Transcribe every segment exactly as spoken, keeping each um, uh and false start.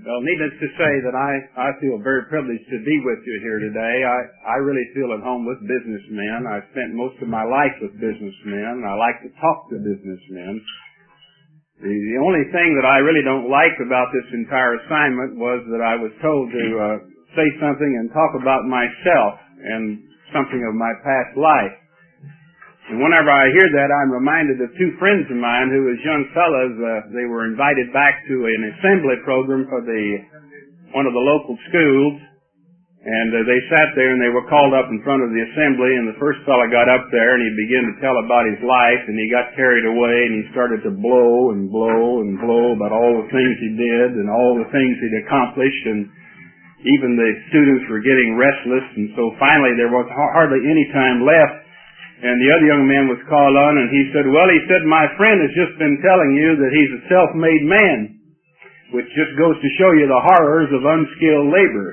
Well, needless to say that I, I feel very privileged to be with you here today. I, I really feel at home with businessmen. I've spent most of my life with businessmen. I like to talk to businessmen. The, the only thing that I really don't like about this entire assignment was that I was told to uh, say something and talk about myself and something of my past life. And whenever I hear that, I'm reminded of two friends of mine who, as young fellows, uh, they were invited back to an assembly program for the one of the local schools, and uh, they sat there and they were called up in front of the assembly. And the first fellow got up there and he began to tell about his life, and he got carried away and he started to blow and blow and blow about all the things he did and all the things he'd accomplished, and even the students were getting restless. And so finally, there was hardly any time left. And the other young man was called on, and he said, well, he said, my friend has just been telling you that he's a self-made man, which just goes to show you the horrors of unskilled labor.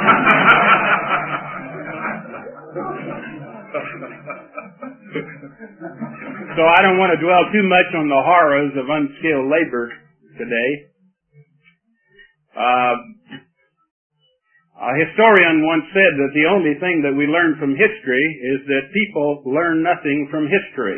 So I don't want to dwell too much on the horrors of unskilled labor today. Uh, A historian once said that the only thing that we learn from history is that people learn nothing from history.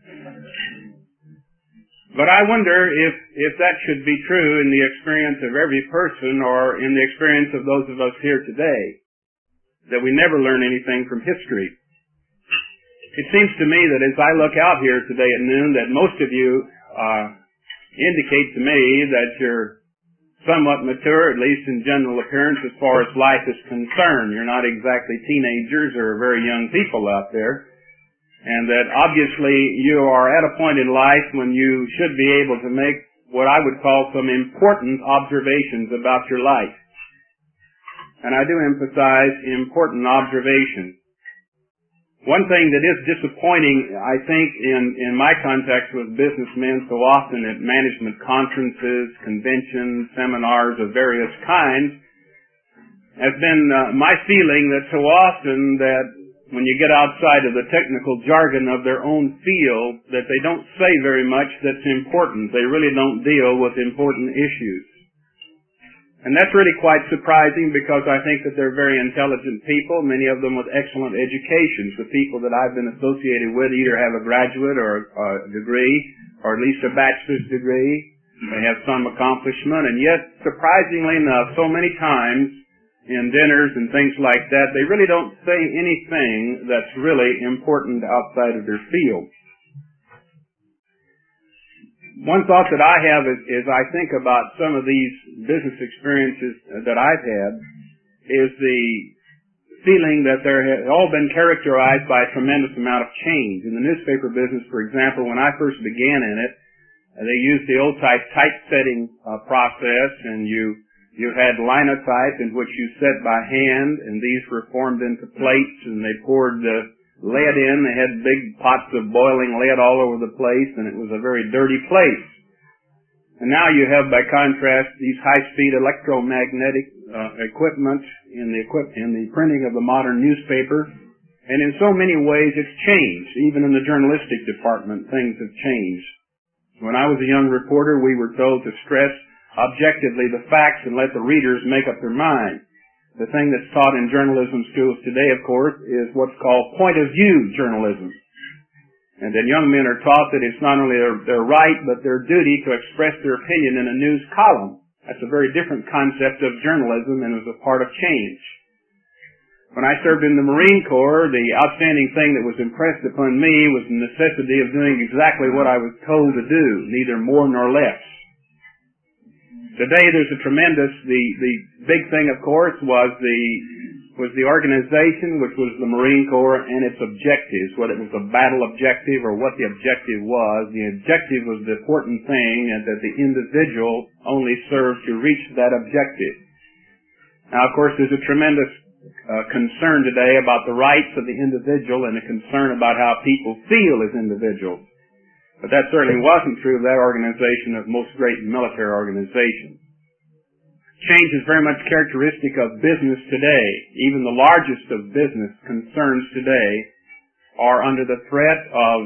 But I wonder if, if that should be true in the experience of every person or in the experience of those of us here today, that we never learn anything from history. It seems to me that as I look out here today at noon, that most of you uh, indicate to me that you're somewhat mature, at least in general appearance, as far as life is concerned. You're not exactly teenagers or very young people out there. And that obviously you are at a point in life when you should be able to make what I would call some important observations about your life. And I do emphasize important observations. One thing that is disappointing, I think, in, in my contact with businessmen so often at management conferences, conventions, seminars of various kinds, has been uh, my feeling that so often that when you get outside of the technical jargon of their own field, that they don't say very much that's important. They really don't deal with important issues. And that's really quite surprising because I think that they're very intelligent people, many of them with excellent educations. The people that I've been associated with either have a graduate or a degree, or at least a bachelor's degree. They have some accomplishment, and yet, surprisingly enough, so many times in dinners and things like that, they really don't say anything that's really important outside of their field. One thought that I have is, is I think about some of these business experiences that I've had is the feeling that there have all been characterized by a tremendous amount of change. In the newspaper business, for example, when I first began in it, they used the old type typesetting uh, process, and you you had linotype in which you set by hand, and these were formed into plates, and they poured the lead in. They had big pots of boiling lead all over the place, and it was a very dirty place. And now you have, by contrast, these high-speed electromagnetic uh, equipment in the equip in the printing of the modern newspaper. And in so many ways, it's changed. Even in the journalistic department, things have changed. When I was a young reporter, we were told to stress objectively the facts and let the readers make up their mind. The thing that's taught in journalism schools today, of course, is what's called point-of-view journalism. And then young men are taught that it's not only their, their right, but their duty to express their opinion in a news column. That's a very different concept of journalism and is a part of change. When I served in the Marine Corps, the outstanding thing that was impressed upon me was the necessity of doing exactly what I was told to do, neither more nor less. Today there's a tremendous, the, the big thing of course was the, was the organization, which was the Marine Corps, and its objectives, whether it was a battle objective or what the objective was. The objective was the important thing, and that the individual only served to reach that objective. Now of course there's a tremendous uh, concern today about the rights of the individual and a concern about how people feel as individuals. But that certainly wasn't true of that organization of most great military organizations. Change is very much characteristic of business today. Even the largest of business concerns today are under the threat of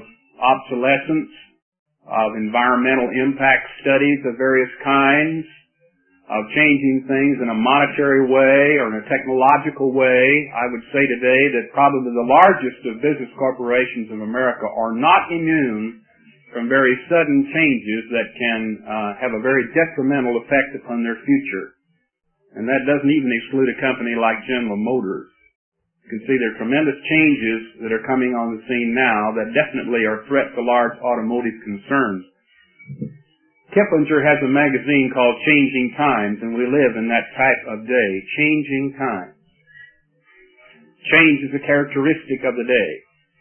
obsolescence, of environmental impact studies of various kinds, of changing things in a monetary way or in a technological way. I would say today that probably the largest of business corporations of America are not immune from very sudden changes that can uh, have a very detrimental effect upon their future. And that doesn't even exclude a company like General Motors. You can see there are tremendous changes that are coming on the scene now that definitely are a threat to large automotive concerns. Kiplinger has a magazine called Changing Times, and we live in that type of day. Changing times. Change is a characteristic of the day.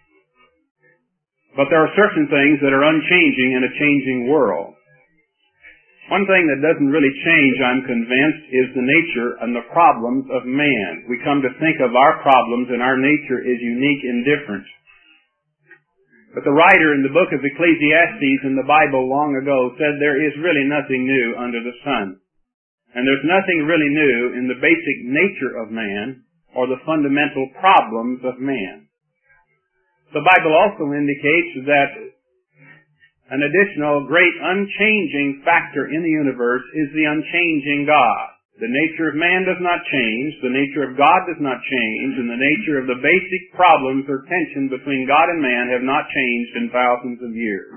But there are certain things that are unchanging in a changing world. One thing that doesn't really change, I'm convinced, is the nature and the problems of man. We come to think of our problems and our nature is unique and different. But the writer in the book of Ecclesiastes in the Bible long ago said there is really nothing new under the sun. And there's nothing really new in the basic nature of man or the fundamental problems of man. The Bible also indicates that an additional great unchanging factor in the universe is the unchanging God. The nature of man does not change, the nature of God does not change, and the nature of the basic problems or tension between God and man have not changed in thousands of years.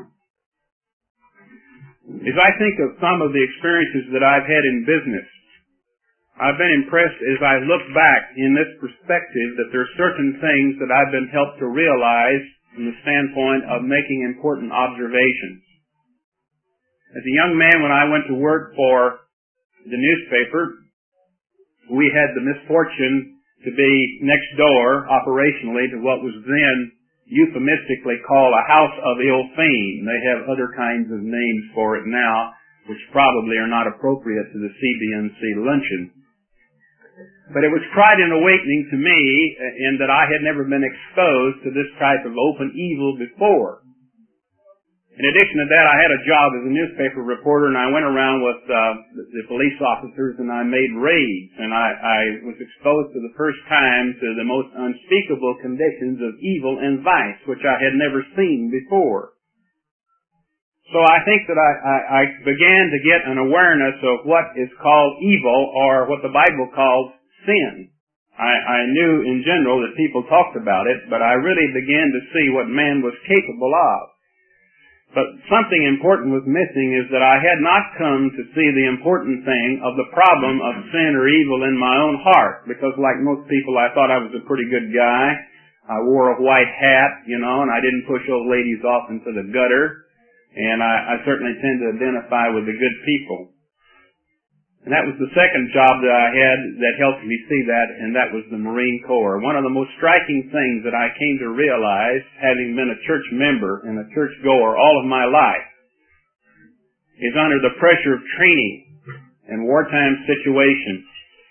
As I think of some of the experiences that I've had in business, I've been impressed as I look back in this perspective that there are certain things that I've been helped to realize from the standpoint of making important observations. As a young man, when I went to work for the newspaper, we had the misfortune to be next door operationally to what was then euphemistically called a house of ill fame. They have other kinds of names for it now, which probably are not appropriate to the C B N C luncheon. But it was quite an awakening to me in that I had never been exposed to this type of open evil before. In addition to that, I had a job as a newspaper reporter, and I went around with uh, the police officers, and I made raids, and I, I was exposed for the first time to the most unspeakable conditions of evil and vice, which I had never seen before. So I think that I, I, I began to get an awareness of what is called evil, or what the Bible calls sin. I, I knew in general that people talked about it, but I really began to see what man was capable of. But something important was missing, is that I had not come to see the important thing of the problem of sin or evil in my own heart, because like most people I thought I was a pretty good guy. I wore a white hat, you know, and I didn't push old ladies off into the gutter. And I, I certainly tend to identify with the good people. And that was the second job that I had that helped me see that, and that was the Marine Corps. One of the most striking things that I came to realize, having been a church member and a church goer all of my life, is under the pressure of training and wartime situations.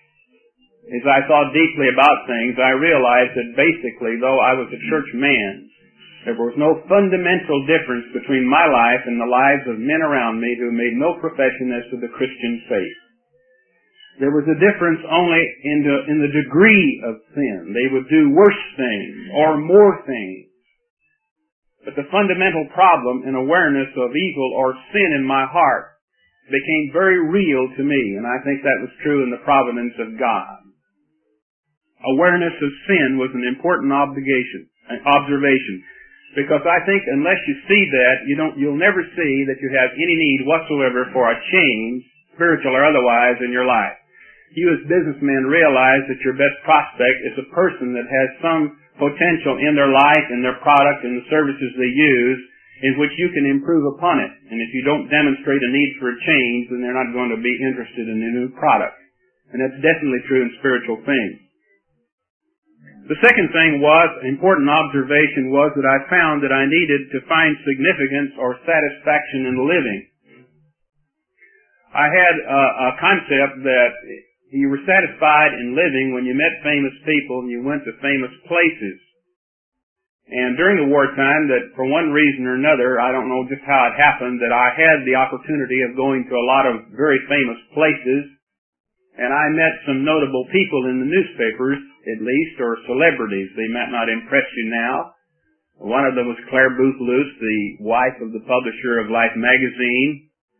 As I thought deeply about things, I realized that basically, though I was a church man, there was no fundamental difference between my life and the lives of men around me who made no profession as to the Christian faith. There was a difference only in the, in the degree of sin. They would do worse things or more things. But the fundamental problem and awareness of evil or sin in my heart became very real to me, and I think that was true in the providence of God. Awareness of sin was an important obligation, an observation. Because I think unless you see that, you don't, you'll never see that you have any need whatsoever for a change, spiritual or otherwise, in your life. You as businessmen realize that your best prospect is a person that has some potential in their life, in their product, in the services they use, in which you can improve upon it. And if you don't demonstrate a need for a change, then they're not going to be interested in a new product. And that's definitely true in spiritual things. The second thing was, important observation was that I found that I needed to find significance or satisfaction in living. I had a, a concept that you were satisfied in living when you met famous people and you went to famous places. And during the wartime, that for one reason or another, I don't know just how it happened, that I had the opportunity of going to a lot of very famous places, and I met some notable people in the newspapers, at least, or celebrities. They might not impress you now. One of them was Claire Booth Luce, the wife of the publisher of Life magazine.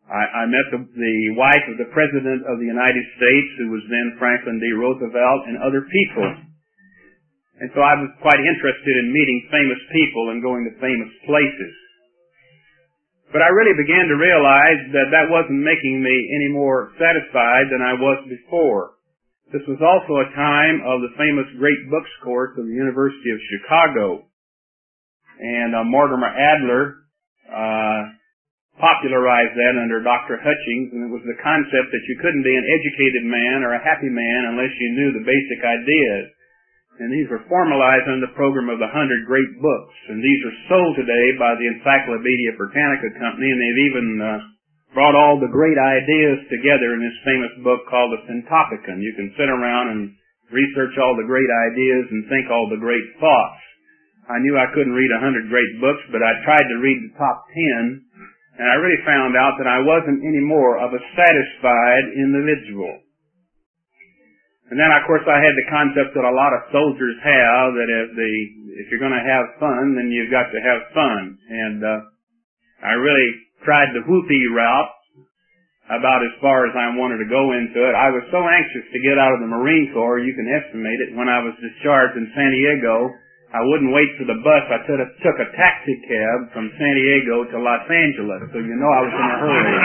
I, I met the, the wife of the President of the United States, who was then Franklin D. Roosevelt, and other people. And so I was quite interested in meeting famous people and going to famous places. But I really began to realize that that wasn't making me any more satisfied than I was before. This was also a time of the famous Great Books Course of the University of Chicago. And uh, Mortimer Adler uh, popularized that under Doctor Hutchings, and it was the concept that you couldn't be an educated man or a happy man unless you knew the basic ideas. And these were formalized under the program of the Hundred Great Books. And these are sold today by the Encyclopedia Britannica Company, and they've even uh, brought all the great ideas together in this famous book called the Syntopicon. You can sit around and research all the great ideas and think all the great thoughts. I knew I couldn't read a hundred great books, but I tried to read the top ten, and I really found out that I wasn't any more of a satisfied individual. And then, of course, I had the concept that a lot of soldiers have, that if the if you're going to have fun, then you've got to have fun. And uh, I really tried the whoopee route about as far as I wanted to go into it. I was so anxious to get out of the Marine Corps, you can estimate it. When I was discharged in San Diego, I wouldn't wait for the bus. I took a, took a taxi cab from San Diego to Los Angeles, so you know I was in a hurry.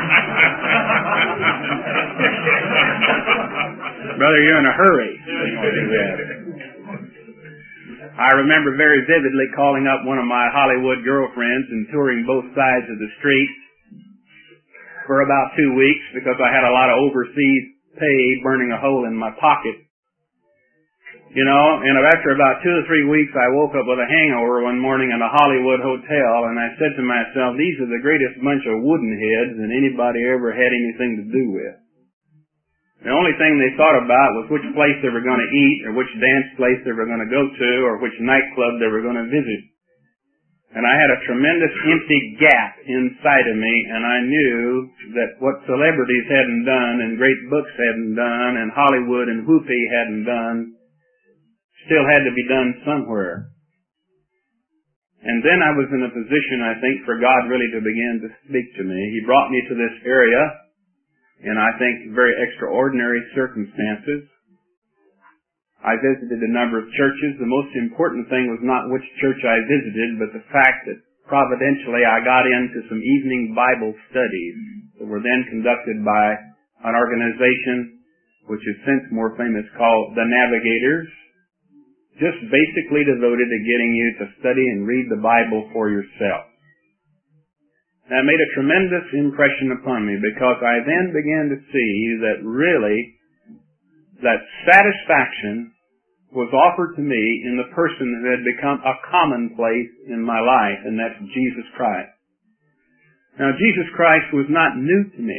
Brother, you're in a hurry. I remember very vividly calling up one of my Hollywood girlfriends and touring both sides of the street for about two weeks because I had a lot of overseas pay burning a hole in my pocket. You know, and after about two or three weeks, I woke up with a hangover one morning in a Hollywood hotel, and I said to myself, these are the greatest bunch of wooden heads that anybody ever had anything to do with. The only thing they thought about was which place they were going to eat, or which dance place they were going to go to, or which nightclub they were going to visit. And I had a tremendous empty gap inside of me, and I knew that what celebrities hadn't done, and great books hadn't done, and Hollywood and whoopee hadn't done, still had to be done somewhere. And then I was in a position, I think, for God really to begin to speak to me. He brought me to this area in, I think, very extraordinary circumstances. I visited a number of churches. The most important thing was not which church I visited, but the fact that providentially I got into some evening Bible studies that were then conducted by an organization which is since more famous called the Navigators, just basically devoted to getting you to study and read the Bible for yourself. That made a tremendous impression upon me because I then began to see that really that satisfaction was offered to me in the person who had become a commonplace in my life, and that's Jesus Christ. Now, Jesus Christ was not new to me.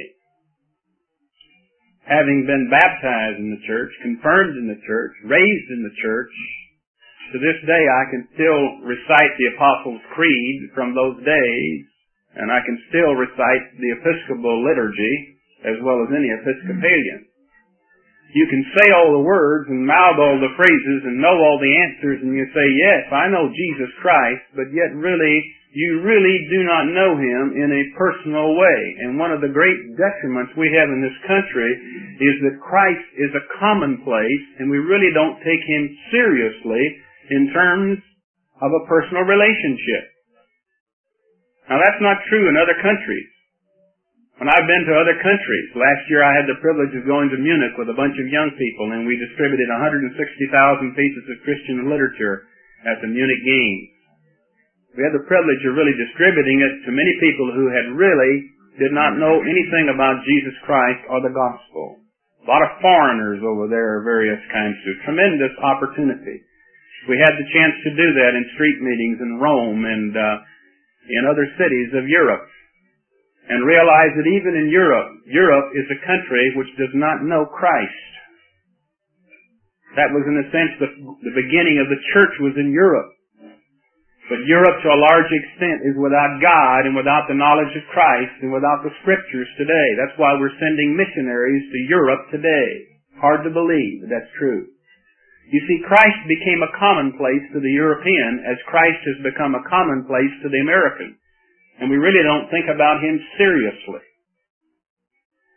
Having been baptized in the church, confirmed in the church, raised in the church, to this day I can still recite the Apostles' Creed from those days, and I can still recite the Episcopal liturgy as well as any Episcopalian. You can say all the words and mouth all the phrases and know all the answers, and you say, yes, I know Jesus Christ, but yet really, you really do not know Him in a personal way. And one of the great detriments we have in this country is that Christ is a commonplace, and we really don't take Him seriously in terms of a personal relationship. Now, that's not true in other countries. When I've been to other countries, last year I had the privilege of going to Munich with a bunch of young people, and we distributed one hundred sixty thousand pieces of Christian literature at the Munich Games. We had the privilege of really distributing it to many people who had really did not know anything about Jesus Christ or the gospel. A lot of foreigners over there of various kinds of tremendous opportunity. We had the chance to do that in street meetings in Rome and uh, in other cities of Europe, and realize that even in Europe, Europe is a country which does not know Christ. That was, in a sense, the, the beginning of the church was in Europe. But Europe, to a large extent, is without God and without the knowledge of Christ and without the Scriptures today. That's why we're sending missionaries to Europe today. Hard to believe, but that's true. You see, Christ became a commonplace to the European as Christ has become a commonplace to the American. And we really don't think about Him seriously.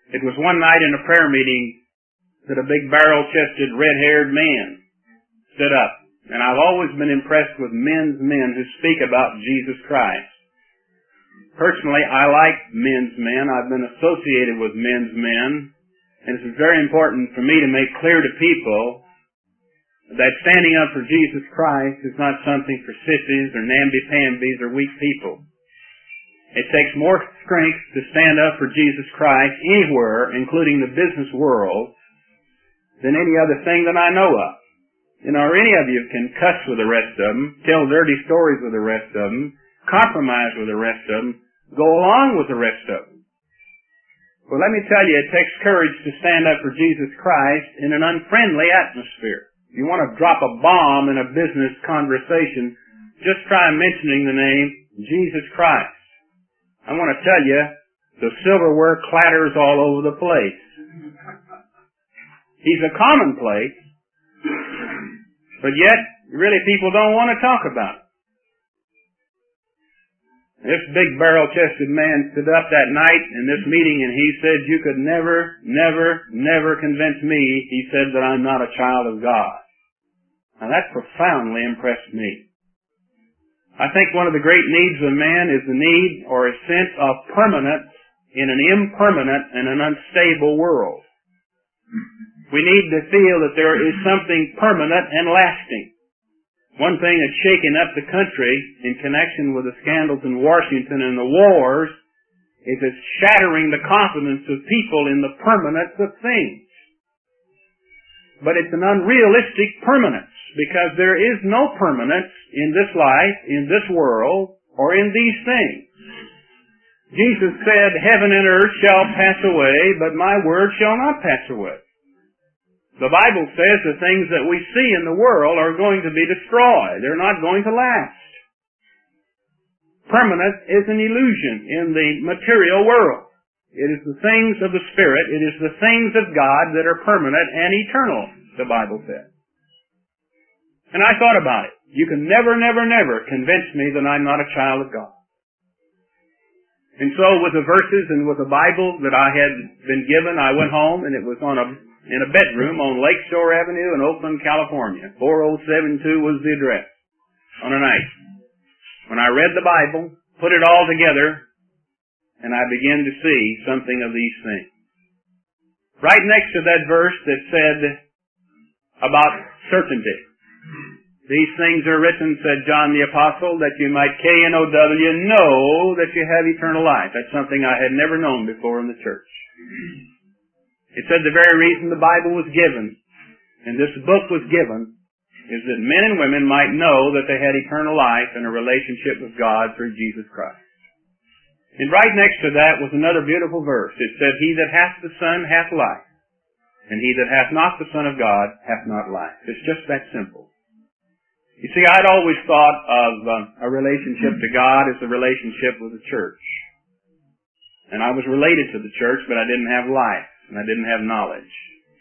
It was one night in a prayer meeting that a big barrel-chested, red-haired man stood up. And I've always been impressed with men's men who speak about Jesus Christ. Personally, I like men's men. I've been associated with men's men. And it's very important for me to make clear to people that standing up for Jesus Christ is not something for sissies or namby-pambies or weak people. It takes more strength to stand up for Jesus Christ anywhere, including the business world, than any other thing that I know of. You know, or any of you can cuss with the rest of them, tell dirty stories with the rest of them, compromise with the rest of them, go along with the rest of them. Well, let me tell you, it takes courage to stand up for Jesus Christ in an unfriendly atmosphere. If you want to drop a bomb in a business conversation, just try mentioning the name Jesus Christ. I want to tell you, the silverware clatters all over the place. He's a commonplace, but yet, really, people don't want to talk about it. This big barrel-chested man stood up that night in this meeting and he said, you could never, never, never convince me, he said, that I'm not a child of God. Now that profoundly impressed me. I think one of the great needs of man is the need or a sense of permanence in an impermanent and an unstable world. We need to feel that there is something permanent and lasting. One thing that's shaken up the country in connection with the scandals in Washington and the wars is it's shattering the confidence of people in the permanence of things. But it's an unrealistic permanence because there is no permanence in this life, in this world, or in these things. Jesus said, heaven and earth shall pass away, but my word shall not pass away. The Bible says the things that we see in the world are going to be destroyed. They're not going to last. Permanence is an illusion in the material world. It is the things of the Spirit, it is the things of God that are permanent and eternal, the Bible says. And I thought about it. You can never, never, never convince me that I'm not a child of God. And so with the verses and with the Bible that I had been given, I went home and it was on a in a bedroom on Lakeshore Avenue in Oakland, California. four oh seven two was the address on a night. When I read the Bible, put it all together, and I began to see something of these things. Right next to that verse that said about certainty. These things are written, said John the Apostle, that you might K N O W know that you have eternal life. That's something I had never known before in the church. It said the very reason the Bible was given, and this book was given, is that men and women might know that they had eternal life and a relationship with God through Jesus Christ. And right next to that was another beautiful verse. It said, he that hath the Son hath life, and he that hath not the Son of God hath not life. It's just that simple. You see, I'd always thought of uh, a relationship to God as a relationship with the church. And I was related to the church, but I didn't have life, and I didn't have knowledge.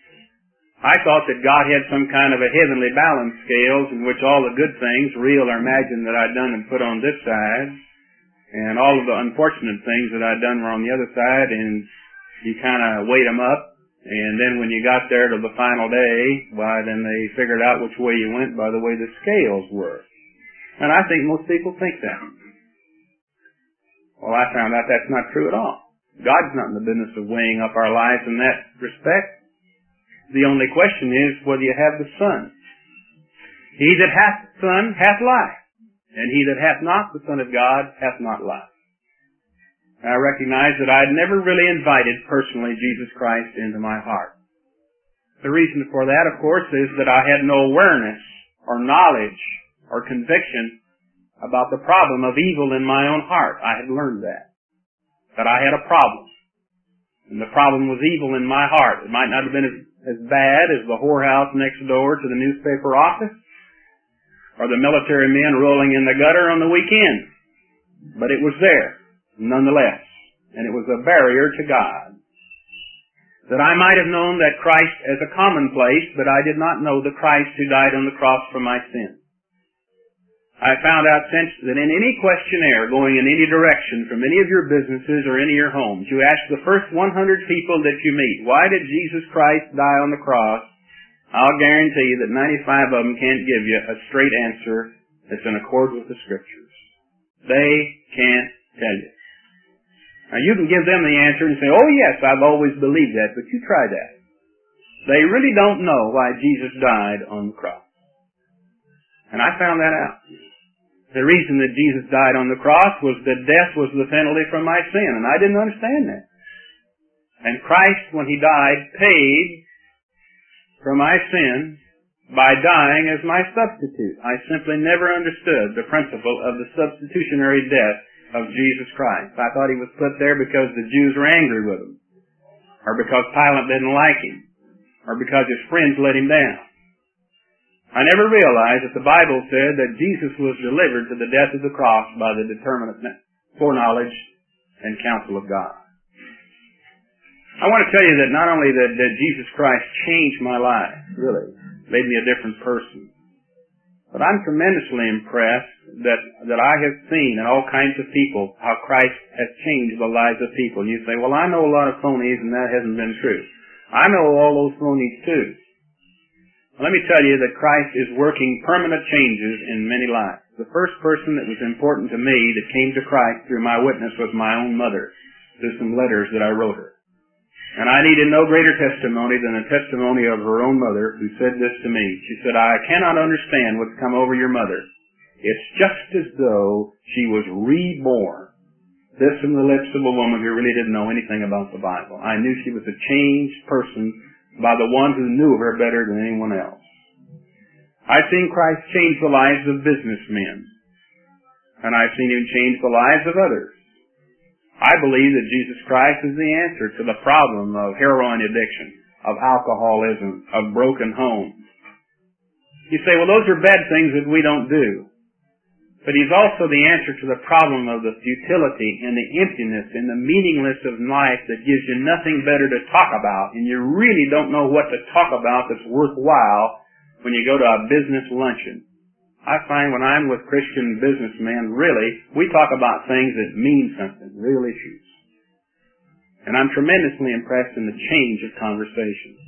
I thought that God had some kind of a heavenly balance scales in which all the good things, real or imagined, that I'd done and put on this side, and all of the unfortunate things that I'd done were on the other side, and you kind of weighed them up, and then when you got there to the final day, why, then they figured out which way you went by the way the scales were. And I think most people think that. Well, I found out that's not true at all. God's not in the business of weighing up our lives in that respect. The only question is whether you have the Son. He that hath the Son hath life, and he that hath not the Son of God hath not life. I recognize that I had never really invited personally Jesus Christ into my heart. The reason for that, of course, is that I had no awareness or knowledge or conviction about the problem of evil in my own heart. I had learned that. That I had a problem. And the problem was evil in my heart. It might not have been as, as bad as the whorehouse next door to the newspaper office or the military men rolling in the gutter on the weekend. But it was there, nonetheless. And it was a barrier to God. That I might have known that Christ as a commonplace, but I did not know the Christ who died on the cross for my sins. I found out since that in any questionnaire going in any direction from any of your businesses or any of your homes, you ask the first one hundred people that you meet, why did Jesus Christ die on the cross? I'll guarantee you that ninety-five of them can't give you a straight answer that's in accord with the Scriptures. They can't tell you. Now you can give them the answer and say, oh yes, I've always believed that, but you try that. They really don't know why Jesus died on the cross. And I found that out. The reason that Jesus died on the cross was that death was the penalty for my sin, and I didn't understand that. And Christ, when He died, paid for my sin by dying as my substitute. I simply never understood the principle of the substitutionary death of Jesus Christ. I thought He was put there because the Jews were angry with Him, or because Pilate didn't like Him, or because His friends let Him down. I never realized that the Bible said that Jesus was delivered to the death of the cross by the determinate foreknowledge and counsel of God. I want to tell you that not only that, that Jesus Christ changed my life, really, made me a different person, but I'm tremendously impressed that, that I have seen in all kinds of people how Christ has changed the lives of people. And you say, well, I know a lot of phonies and that hasn't been true. I know all those phonies too. Let me tell you that Christ is working permanent changes in many lives. The first person that was important to me that came to Christ through my witness was my own mother, through some letters that I wrote her. And I needed no greater testimony than the testimony of her own mother, who said this to me. She said, I cannot understand what's come over your mother. It's just as though she was reborn. This from the lips of a woman who really didn't know anything about the Bible. I knew she was a changed person by the one who knew her better than anyone else. I've seen Christ change the lives of businessmen, and I've seen Him change the lives of others. I believe that Jesus Christ is the answer to the problem of heroin addiction, of alcoholism, of broken homes. You say, well, those are bad things that we don't do. But He's also the answer to the problem of the futility and the emptiness and the meaningless of life that gives you nothing better to talk about, and you really don't know what to talk about that's worthwhile when you go to a business luncheon. I find when I'm with Christian businessmen, really, we talk about things that mean something, real issues. And I'm tremendously impressed in the change of conversation.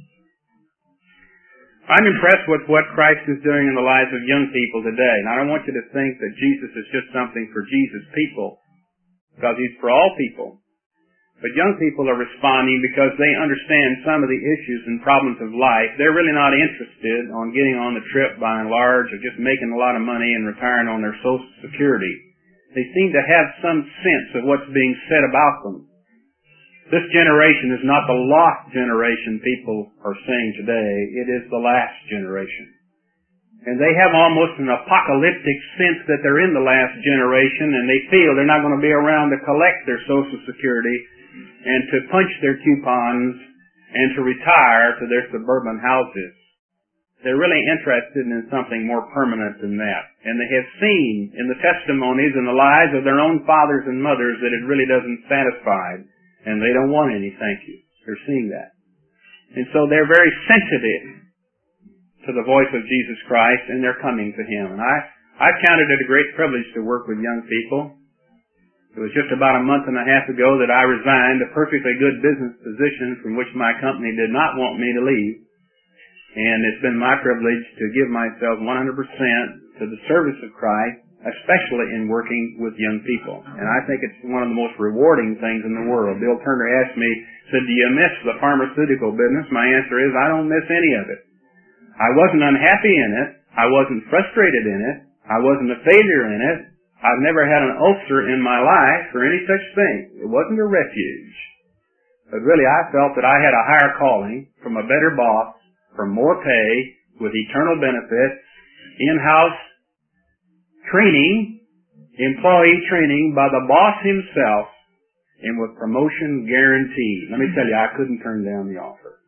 I'm impressed with what Christ is doing in the lives of young people today. And I don't want you to think that Jesus is just something for Jesus' people, because He's for all people. But young people are responding because they understand some of the issues and problems of life. They're really not interested on getting on the trip by and large, or just making a lot of money and retiring on their Social Security. They seem to have some sense of what's being said about them. This generation is not the lost generation people are saying today. It is the last generation. And they have almost an apocalyptic sense that they're in the last generation, and they feel they're not going to be around to collect their Social Security and to punch their coupons and to retire to their suburban houses. They're really interested in something more permanent than that. And they have seen in the testimonies and the lives of their own fathers and mothers that it really doesn't satisfy. And they don't want any thank you. They're seeing that. And so they're very sensitive to the voice of Jesus Christ, and they're coming to Him. And I, I've counted it a great privilege to work with young people. It was just about a month and a half ago that I resigned a perfectly good business position from which my company did not want me to leave. And it's been my privilege to give myself one hundred percent to the service of Christ, especially in working with young people. And I think it's one of the most rewarding things in the world. Bill Turner asked me, said, do you miss the pharmaceutical business? My answer is, I don't miss any of it. I wasn't unhappy in it. I wasn't frustrated in it. I wasn't a failure in it. I've never had an ulcer in my life or any such thing. It wasn't a refuge. But really, I felt that I had a higher calling from a better boss, for more pay, with eternal benefits, in-house training, employee training by the boss himself, and with promotion guaranteed. Let me tell you, I couldn't turn down the offer.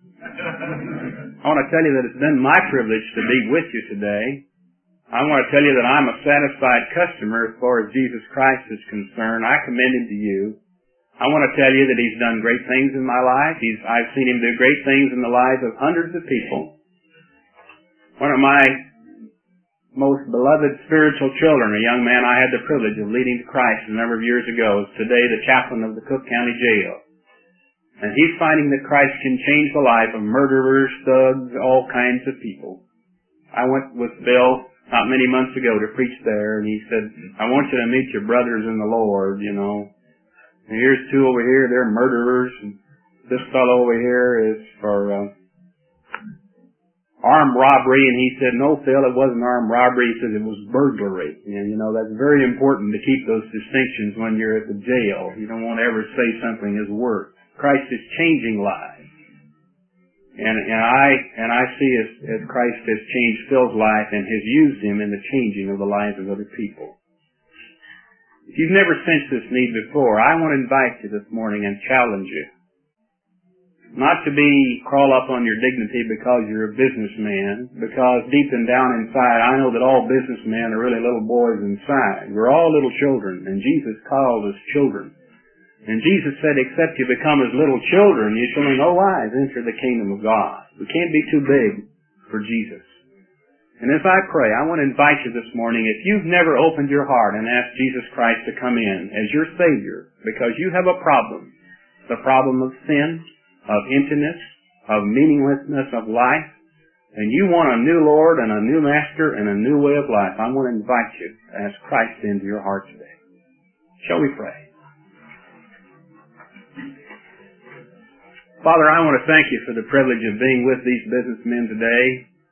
I want to tell you that it's been my privilege to be with you today. I want to tell you that I'm a satisfied customer as far as Jesus Christ is concerned. I commend Him to you. I want to tell you that He's done great things in my life. He's, I've seen Him do great things in the lives of hundreds of people. One of my most beloved spiritual children, a young man I had the privilege of leading to Christ a number of years ago, is today the chaplain of the Cook County Jail. And he's finding that Christ can change the life of murderers, thugs, all kinds of people. I went with Bill not many months ago to preach there, and he said, I want you to meet your brothers in the Lord, you know. And here's two over here, they're murderers, and this fellow over here is for uh, armed robbery, and he said, no, Phil, it wasn't armed robbery, he said it was burglary. And, you know, that's very important to keep those distinctions when you're at the jail. You don't want to ever say something is worse. Christ is changing lives. And, and I and I see as, as Christ has changed Phil's life and has used him in the changing of the lives of other people. If you've never sensed this need before, I want to invite you this morning and challenge you. Not to be crawl up on your dignity because you're a businessman, because deep and down inside, I know that all businessmen are really little boys inside. We're all little children, and Jesus called us children. And Jesus said, except you become as little children, you shall in no wise enter the kingdom of God. We can't be too big for Jesus. And as I pray, I want to invite you this morning, if you've never opened your heart and asked Jesus Christ to come in as your Savior, because you have a problem, the problem of sin, of emptiness, of meaninglessness of life, and you want a new Lord and a new Master and a new way of life, I want to invite you to ask Christ into your heart today. Shall we pray? Father, I want to thank you for the privilege of being with these businessmen today.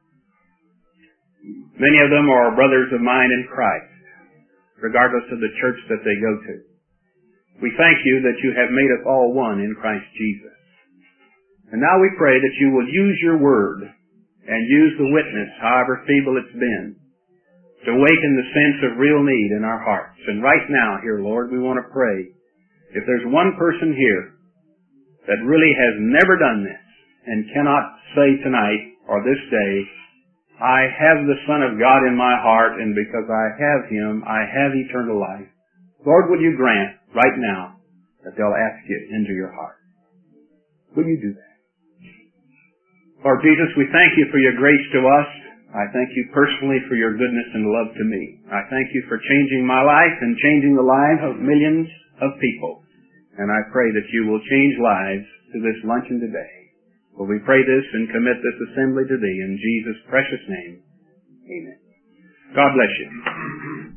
Many of them are brothers of mine in Christ, regardless of the church that they go to. We thank you that you have made us all one in Christ Jesus. And now we pray that you will use your word and use the witness, however feeble it's been, to awaken the sense of real need in our hearts. And right now, here, Lord, we want to pray. If there's one person here that really has never done this and cannot say tonight or this day, I have the Son of God in my heart, and because I have Him, I have eternal life. Lord, will you grant right now that they'll ask you into your heart? Will you do that? Lord Jesus, we thank you for your grace to us. I thank you personally for your goodness and love to me. I thank you for changing my life and changing the lives of millions of people. And I pray that you will change lives to this luncheon today. For we pray this and commit this assembly to thee in Jesus' precious name. Amen. God bless you.